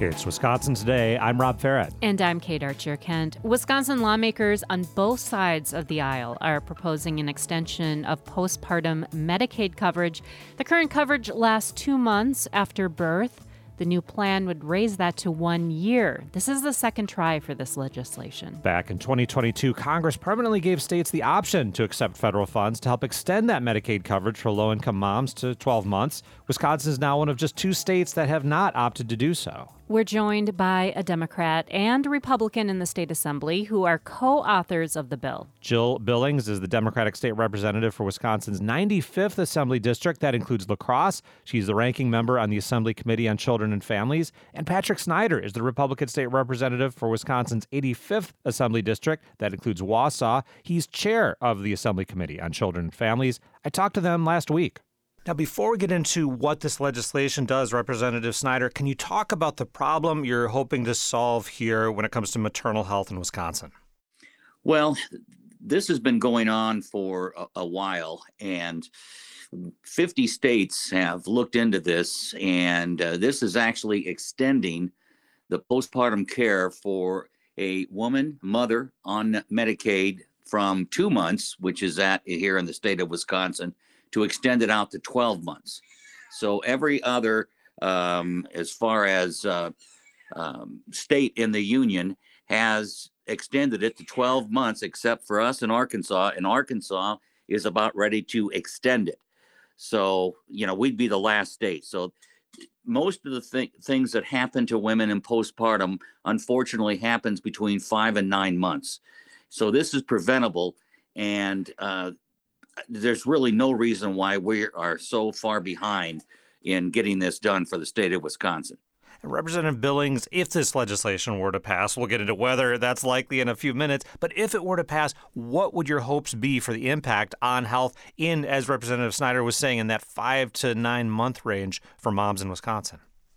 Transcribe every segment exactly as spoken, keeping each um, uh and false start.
It's Wisconsin Today. I'm Rob Farrett. And I'm Kate Archer-Kent. Wisconsin lawmakers on both sides of the aisle are proposing an extension of postpartum Medicaid coverage. The current coverage lasts two months after birth. The new plan would raise that to one year. This is the second try for this legislation. Back in twenty twenty-two, Congress permanently gave states the option to accept federal funds to help extend that Medicaid coverage for low-income moms to twelve months. Wisconsin is now one of just two states that have not opted to do so. We're joined by a Democrat and a Republican in the state assembly who are co-authors of the bill. Jill Billings is the Democratic state representative for Wisconsin's ninety-fifth Assembly District. That includes La Crosse. She's the ranking member on the Assembly Committee on Children and Families. And Patrick Snyder is the Republican state representative for Wisconsin's eighty-fifth Assembly District. That includes Wausau. He's chair of the Assembly Committee on Children and Families. I talked to them last week. Now, before we get into what this legislation does, Representative Snyder, can you talk about the problem you're hoping to solve here when it comes to maternal health in Wisconsin? Well, this has been going on for a, a while, and fifty states have looked into this, and uh, this is actually extending the postpartum care for a woman, mother on Medicaid from two months, which is at here in the state of Wisconsin, to extend it out to twelve months. So every other, um, as far as uh, um, state in the union, has extended it to twelve months, except for us in Arkansas. And Arkansas is about ready to extend it. So, you know, we'd be the last state. So most of the th- things that happen to women in postpartum, unfortunately, happens between five and nine months. So this is preventable. And uh, there's really no reason why we are so far behind in getting this done for the state of Wisconsin. Representative Billings, if this legislation were to pass, we'll get into whether that's likely in a few minutes, but if it were to pass, what would your hopes be for the impact on health in, as Representative Snyder was saying, in that five to nine month range for moms in Wisconsin?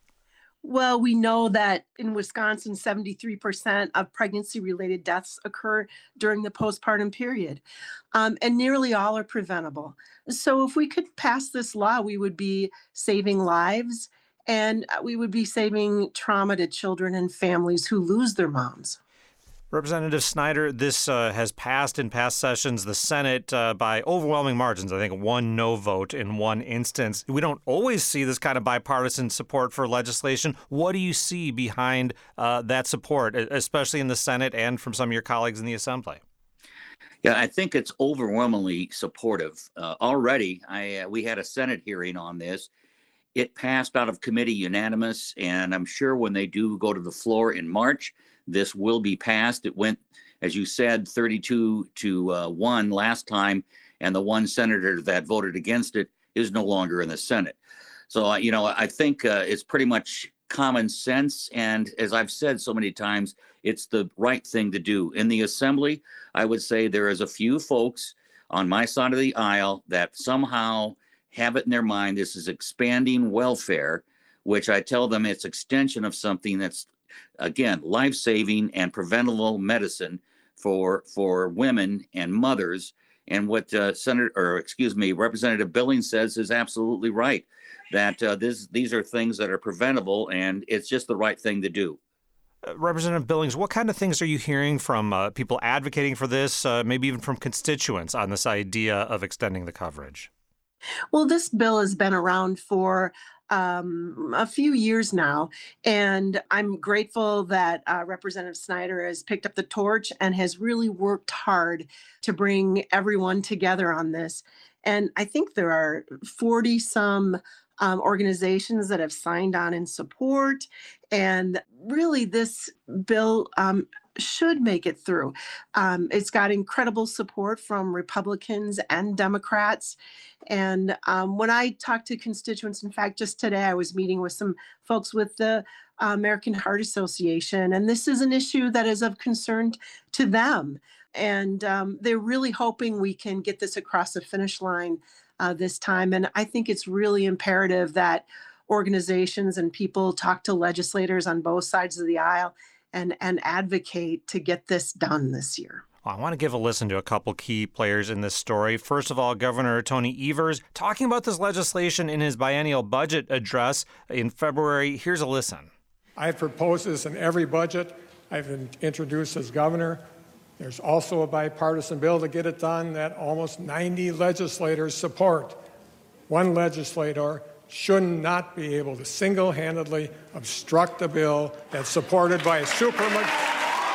Well, we know that in Wisconsin, seventy-three percent of pregnancy-related deaths occur during the postpartum period, um, and nearly all are preventable. So if we could pass this law, we would be saving lives, and we would be saving trauma to children and families who lose their moms. Representative Snyder, this uh, has passed in past sessions, the Senate, uh, by overwhelming margins. I think one no vote in one instance. We don't always see this kind of bipartisan support for legislation. What do you see behind uh, that support, especially in the Senate and from some of your colleagues in the Assembly? Yeah, I think it's overwhelmingly supportive. Uh, already, I uh, we had a Senate hearing on this. It passed out of committee unanimous, and I'm sure when they do go to the floor in March, this will be passed. It went, as you said, thirty-two to uh, one last time, and the one senator that voted against it is no longer in the Senate. So, uh, you know, I think uh, it's pretty much common sense. And as I've said so many times, it's the right thing to do. In the Assembly, I would say there is a few folks on my side of the aisle that somehow have it in their mind this is expanding welfare, which I tell them it's extension of something that's, again, life-saving and preventable medicine for for women and mothers. And what uh, Senator, or excuse me, Representative Billings says is absolutely right, that uh, this these are things that are preventable, and it's just the right thing to do. Uh, Representative Billings, what kind of things are you hearing from uh, people advocating for this, uh, maybe even from constituents on this idea of extending the coverage? Well, this bill has been around for um, a few years now, and I'm grateful that uh, Representative Snyder has picked up the torch and has really worked hard to bring everyone together on this. And I think there are forty some um, organizations that have signed on in support, and really this bill um, should make it through. Um, it's got incredible support from Republicans and Democrats. And um, when I talk to constituents, in fact, just today I was meeting with some folks with the uh, American Heart Association, and this is an issue that is of concern to them. And um, they're really hoping we can get this across the finish line uh, this time. And I think it's really imperative that organizations and people talk to legislators on both sides of the aisle and, and advocate to get this done this year. Well, I want to give a listen to a couple key players in this story. First of all, Governor Tony Evers talking about this legislation in his biennial budget address in February. Here's a listen. I've proposed this in every budget I've in- introduced as governor. There's also a bipartisan bill to get it done that almost ninety legislators support. One legislator should not be able to single-handedly obstruct a bill that's supported by a supermajority.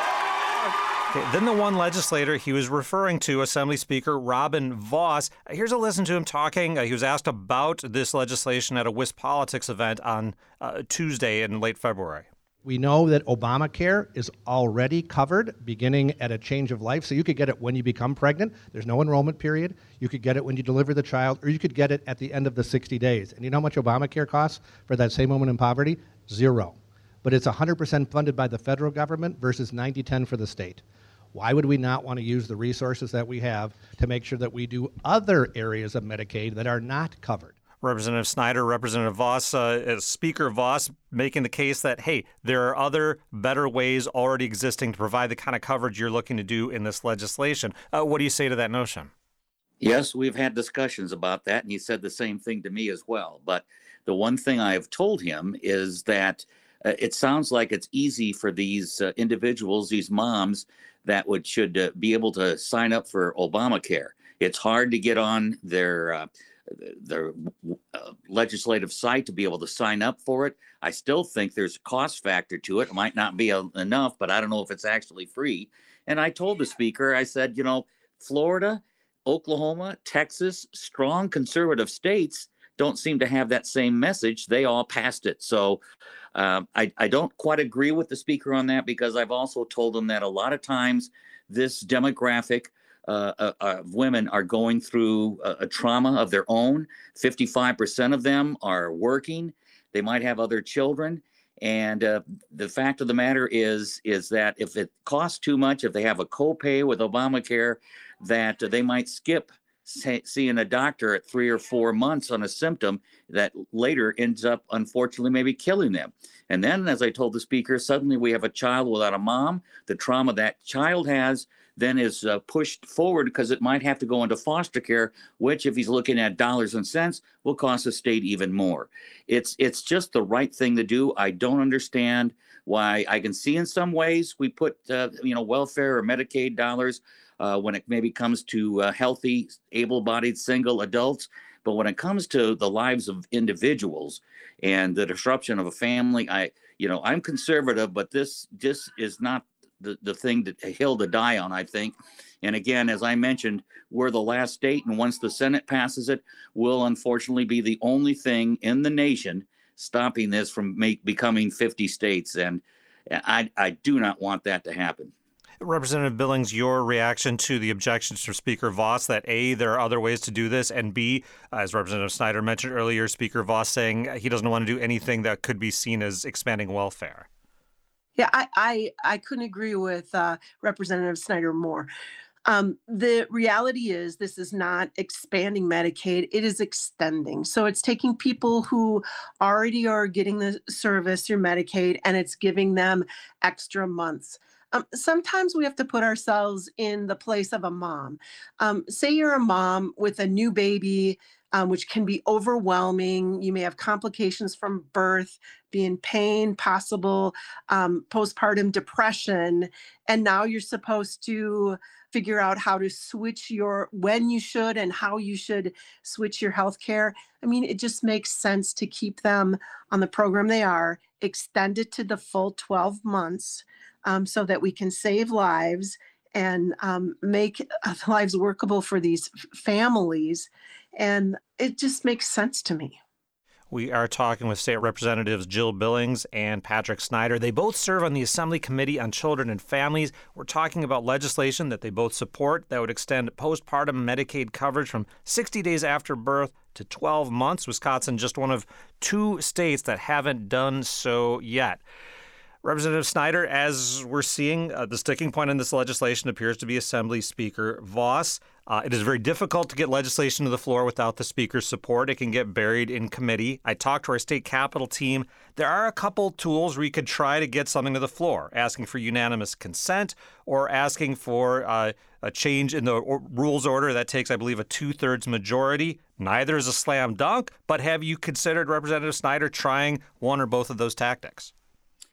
Okay, then the one legislator he was referring to, Assembly Speaker Robin Vos. Here's a listen to him talking. Uh, he was asked about this legislation at a WisPolitics event on uh, Tuesday in late February. We know that Obamacare is already covered beginning at a change of life. So you could get it when you become pregnant. There's no enrollment period. You could get it when you deliver the child, or you could get it at the end of the sixty days. And you know how much Obamacare costs for that same woman in poverty? Zero. But it's one hundred percent funded by the federal government versus ninety ten for the state. Why would we not want to use the resources that we have to make sure that we do other areas of Medicaid that are not covered? Representative Snyder, Representative Vos, uh, Speaker Vos making the case that, hey, there are other better ways already existing to provide the kind of coverage you're looking to do in this legislation. Uh, what do you say to that notion? Yes, we've had discussions about that, and he said the same thing to me as well. But the one thing I've told him is that uh, it sounds like it's easy for these uh, individuals, these moms, that would should uh, be able to sign up for Obamacare. It's hard to get on their uh, their uh, legislative site to be able to sign up for it. I still think there's a cost factor to it. It might not be a, enough, but I don't know if it's actually free. And I told the speaker, I said, you know, Florida, Oklahoma, Texas, strong conservative states don't seem to have that same message. They all passed it. So uh, I, I don't quite agree with the speaker on that, because I've also told him that a lot of times this demographic Uh, uh, uh, women are going through a, a trauma of their own. fifty-five percent of them are working. They might have other children. And uh, the fact of the matter is, is that if it costs too much, if they have a copay with Obamacare, that uh, they might skip say, seeing a doctor at three or four months on a symptom that later ends up, unfortunately, maybe killing them. And then, as I told the speaker, suddenly we have a child without a mom. The trauma that child has then is uh, pushed forward because it might have to go into foster care, which, if he's looking at dollars and cents, will cost the state even more. It's it's just the right thing to do. I don't understand why. I can see in some ways we put uh, you know welfare or Medicaid dollars uh, when it maybe comes to uh, healthy, able-bodied single adults. But when it comes to the lives of individuals and the disruption of a family, I you know I'm conservative, but this this is not the, the thing, that a hill to die on, I think. And again, as I mentioned, we're the last state, and once the Senate passes it, we'll unfortunately be the only thing in the nation stopping this from make, becoming fifty states. And I, I do not want that to happen. Representative Billings, your reaction to the objections from Speaker Vos that A, there are other ways to do this, and B, as Representative Snyder mentioned earlier, Speaker Vos saying he doesn't want to do anything that could be seen as expanding welfare. Yeah, I, I, I couldn't agree with uh, Representative Snyder more. Um, the reality is this is not expanding Medicaid, it is extending. So it's taking people who already are getting the service through Medicaid, and it's giving them extra months. Um, sometimes we have to put ourselves in the place of a mom. Um, say you're a mom with a new baby, Um, which can be overwhelming. You may have complications from birth, be in pain, possible um, postpartum depression. And now you're supposed to figure out how to switch your, when you should and how you should switch your health care. I mean, it just makes sense to keep them on the program they are, extend it to the full twelve months um, so that we can save lives and um, make lives workable for these families. And it just makes sense to me. We are talking with State Representatives Jill Billings and Patrick Snyder. They both serve on the Assembly Committee on Children and Families. We're talking about legislation that they both support that would extend postpartum Medicaid coverage from sixty days after birth to twelve months. Wisconsin, just one of two states that haven't done so yet. Representative Snyder, as we're seeing, uh, the sticking point in this legislation appears to be Assembly Speaker Vos. Uh, it is very difficult to get legislation to the floor without the Speaker's support. It can get buried in committee. I talked to our state capitol team. There are a couple tools where you could try to get something to the floor, asking for unanimous consent or asking for uh, a change in the or- rules order. That takes, I believe, a two-thirds majority. Neither is a slam dunk, but have you considered, Representative Snyder, trying one or both of those tactics?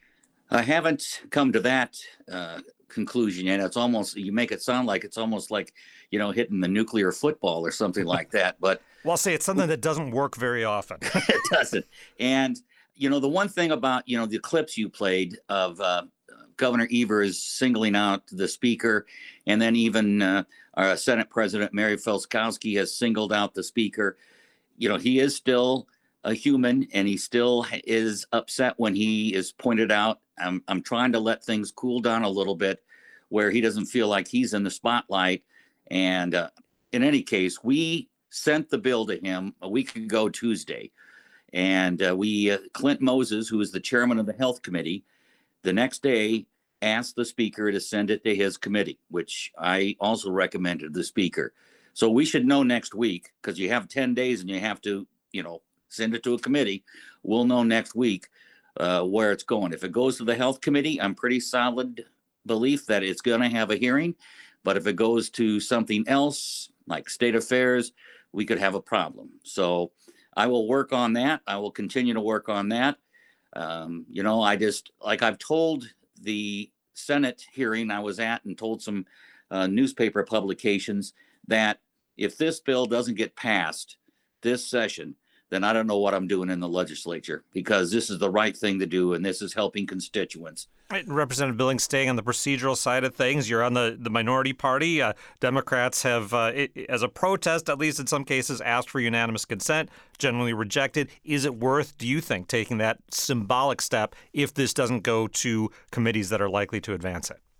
I haven't come to that uh, conclusion yet. It's almost, you make it sound like it's almost like, you know, hitting the nuclear football or something like that. But well, I'll say it's something that doesn't work very often. It doesn't. And, you know, the one thing about, you know, the clips you played of uh, Governor Evers singling out the speaker, and then even uh, our Senate President Mary Felskowski has singled out the speaker. You know, he is still a human, and he still is upset when he is pointed out. I'm, I'm trying to let things cool down a little bit where he doesn't feel like he's in the spotlight. And uh, in any case, we sent the bill to him a week ago Tuesday. And uh, we, uh, Clint Moses, who is the chairman of the Health Committee, the next day asked the speaker to send it to his committee, which I also recommended the speaker. So we should know next week, because you have ten days and you have to, you know, send it to a committee. We'll know next week uh, where it's going. If it goes to the Health Committee, I'm pretty solid belief that it's going to have a hearing. But if it goes to something else, like State Affairs, we could have a problem. So I will work on that. I will continue to work on that. Um, you know, I just, like I've told the Senate hearing I was at and told some uh, newspaper publications that if this bill doesn't get passed this session, then I don't know what I'm doing in the legislature, because this is the right thing to do, and this is helping constituents. Right, Representative Billings, staying on the procedural side of things, you're on the, the minority party. Uh, Democrats have, uh, it, as a protest, at least in some cases, asked for unanimous consent, generally rejected. Is it worth, do you think, taking that symbolic step if this doesn't go to committees that are likely to advance it?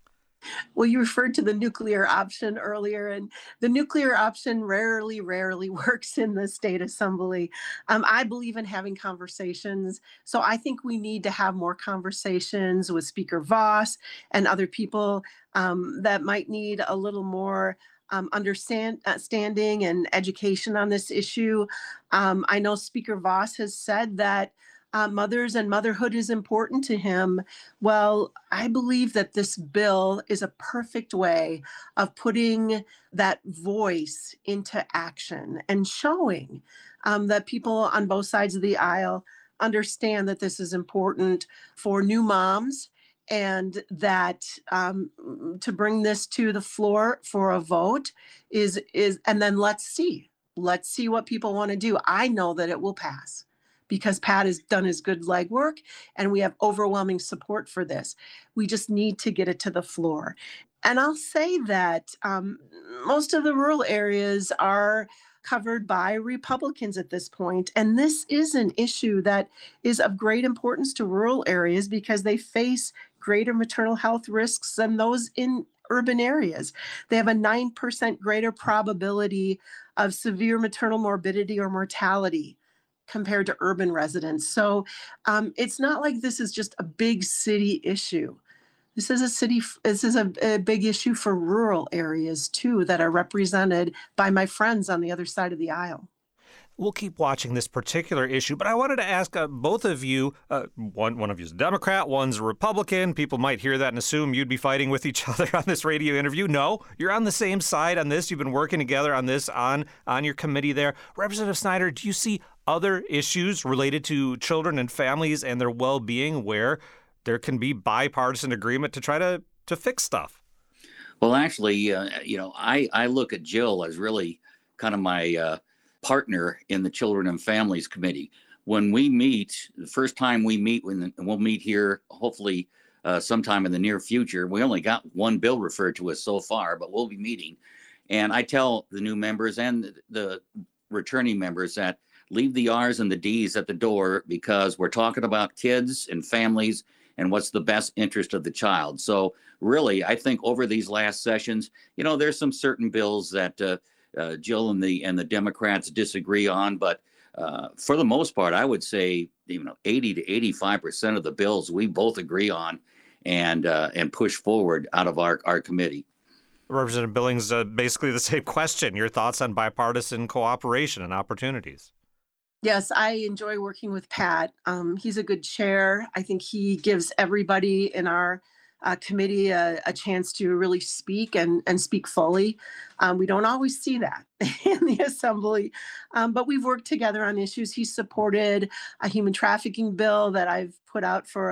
Well, you referred to the nuclear option earlier, and the nuclear option rarely, rarely works in the state assembly. Um, I believe in having conversations. So I think we need to have more conversations with Speaker Vos and other people um, that might need a little more um, understand, uh, standing and education on this issue. Um, I know Speaker Vos has said that Uh, mothers and motherhood is important to him. Well, I believe that this bill is a perfect way of putting that voice into action and showing um, that people on both sides of the aisle understand that this is important for new moms, and that um, to bring this to the floor for a vote is, is, and then let's see, let's see what people want to do. I know that it will pass, because Pat has done his good legwork and we have overwhelming support for this. We just need to get it to the floor. And I'll say that um, most of the rural areas are covered by Republicans at this point. And this is an issue that is of great importance to rural areas because they face greater maternal health risks than those in urban areas. They have a nine percent greater probability of severe maternal morbidity or mortality compared to urban residents. So um, it's not like this is just a big city issue. This is a city, this is a, a big issue for rural areas too that are represented by my friends on the other side of the aisle. We'll keep watching this particular issue, but I wanted to ask uh, both of you, uh, one one of you is a Democrat, one's a Republican. People might hear that and assume you'd be fighting with each other on this radio interview. No, you're on the same side on this. You've been working together on this on, on your committee there. Representative Snyder, do you see other issues related to children and families and their well-being where there can be bipartisan agreement to try to, to fix stuff? Well, actually, uh, you know, I, I look at Jill as really kind of my uh, partner in the Children and Families Committee. When we meet, the first time we meet, when we'll meet here, hopefully uh, sometime in the near future. We only got one bill referred to us so far, but we'll be meeting. And I tell the new members and the returning members that leave the R's and the D's at the door, because we're talking about kids and families and what's the best interest of the child. So really, I think over these last sessions, you know, there's some certain bills that uh, uh, Jill and the and the Democrats disagree on, but uh, for the most part, I would say, you know, eighty to eighty-five percent of the bills we both agree on and uh, and push forward out of our, our committee. Representative Billings, uh, basically the same question. Your thoughts on bipartisan cooperation and opportunities? Yes, I enjoy working with Pat. Um, he's a good chair. I think he gives everybody in our uh, committee a, a chance to really speak and, and speak fully. Um, we don't always see that in the assembly, um, but we've worked together on issues. He supported a human trafficking bill that I've put out for a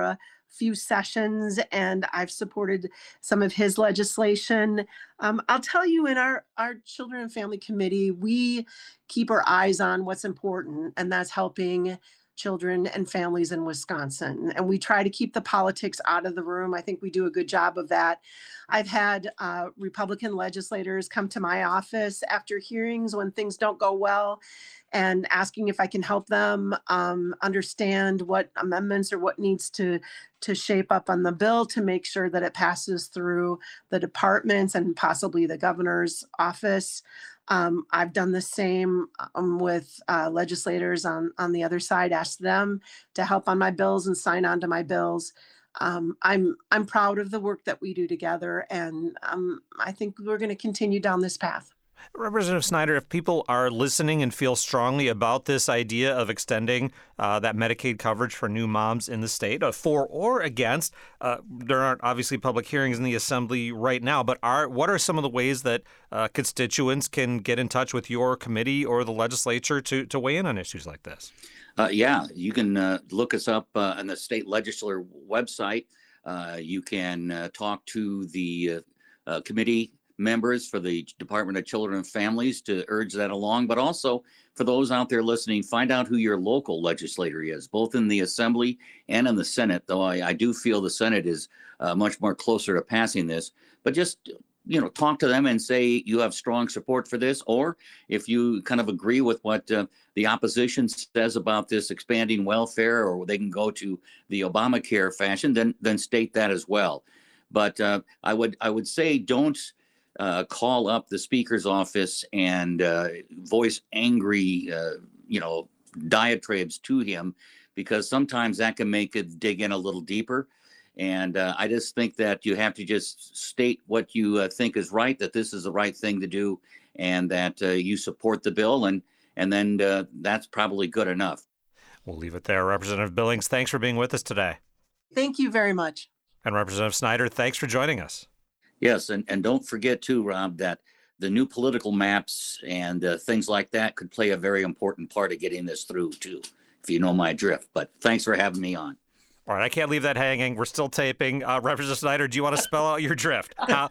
few sessions, and I've supported some of his legislation. Um, I'll tell you, in our, our Children and Family Committee, we keep our eyes on what's important, and that's helping children and families in Wisconsin. And we try to keep the politics out of the room. I think we do a good job of that. I've had uh, Republican legislators come to my office after hearings when things don't go well and asking if I can help them um, understand what amendments or what needs to, to shape up on the bill to make sure that it passes through the departments and possibly the governor's office. Um, I've done the same um, with uh, legislators on, on the other side, asked them to help on my bills and sign on to my bills. Um, I'm I'm proud of the work that we do together, and um, I think we're going to continue down this path. Representative Snyder, if people are listening and feel strongly about this idea of extending uh, that Medicaid coverage for new moms in the state, uh, for or against, uh, there aren't obviously public hearings in the Assembly right now, but are what are some of the ways that uh, constituents can get in touch with your committee or the legislature to, to weigh in on issues like this? Uh, yeah, you can uh, look us up uh, on the state legislature website. Uh, you can uh, talk to the uh, uh, committee members for the Department of Children and Families to urge that along, but also for those out there listening, find out who your local legislator is, both in the Assembly and in the Senate, though I, I do feel the Senate is uh, much more closer to passing this. But just, you know, talk to them and say you have strong support for this, or if you kind of agree with what uh, the opposition says about this expanding welfare, or they can go to the Obamacare fashion, then then state that as well. But uh, I would I would say don't Uh, call up the speaker's office and uh, voice angry, uh, you know, diatribes to him, because sometimes that can make it dig in a little deeper. And uh, I just think that you have to just state what you uh, think is right, that this is the right thing to do, and that uh, you support the bill, and and then uh, that's probably good enough. We'll leave it there. Representative Billings, thanks for being with us today. Thank you very much. And Representative Snyder, thanks for joining us. Yes, and, and don't forget too, Rob, that the new political maps and uh, things like that could play a very important part of getting this through too, if you know my drift. But thanks for having me on. All right, I can't leave that hanging. We're still taping. Uh, Representative Snyder, do you want to spell out your drift? Uh,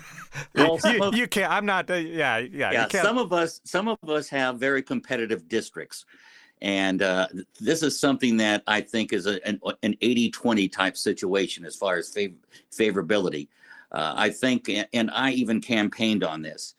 well, you, of, you can't. I'm not. Uh, yeah, yeah. Yeah. You can't. Some of us, some of us have very competitive districts, and uh, this is something that I think is a, an, an eighty twenty type situation as far as fav- favorability. Uh, I think, and I even campaigned on this.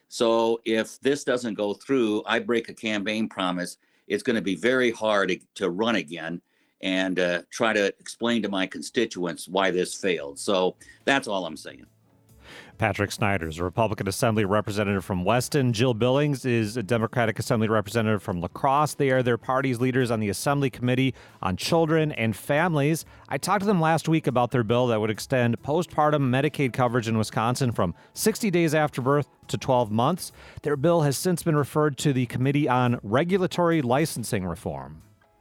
So if this doesn't go through, I break a campaign promise. It's going to be very hard to, to run again and uh, try to explain to my constituents why this failed. So that's all I'm saying. Patrick Snyder is a Republican Assembly representative from Weston. Jill Billings is a Democratic Assembly representative from La Crosse. They are their party's leaders on the Assembly Committee on Children and Families. I talked to them last week about their bill that would extend postpartum Medicaid coverage in Wisconsin from sixty days after birth to twelve months. Their bill has since been referred to the Committee on Regulatory Licensing Reform.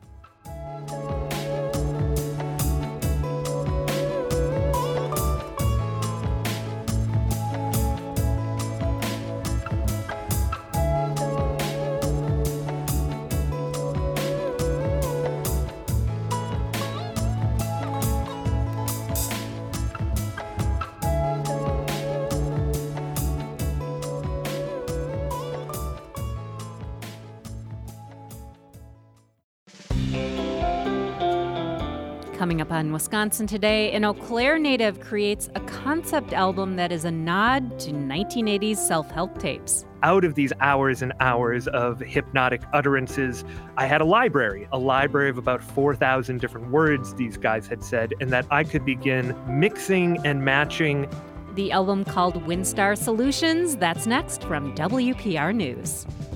Coming up on Wisconsin Today, an Eau Claire native creates a concept album that is a nod to nineteen eighties self-help tapes. Out of these hours and hours of hypnotic utterances, I had a library, a library of about four thousand different words these guys had said, and that I could begin mixing and matching. The album called Windstar Solutions. That's next from W P R News.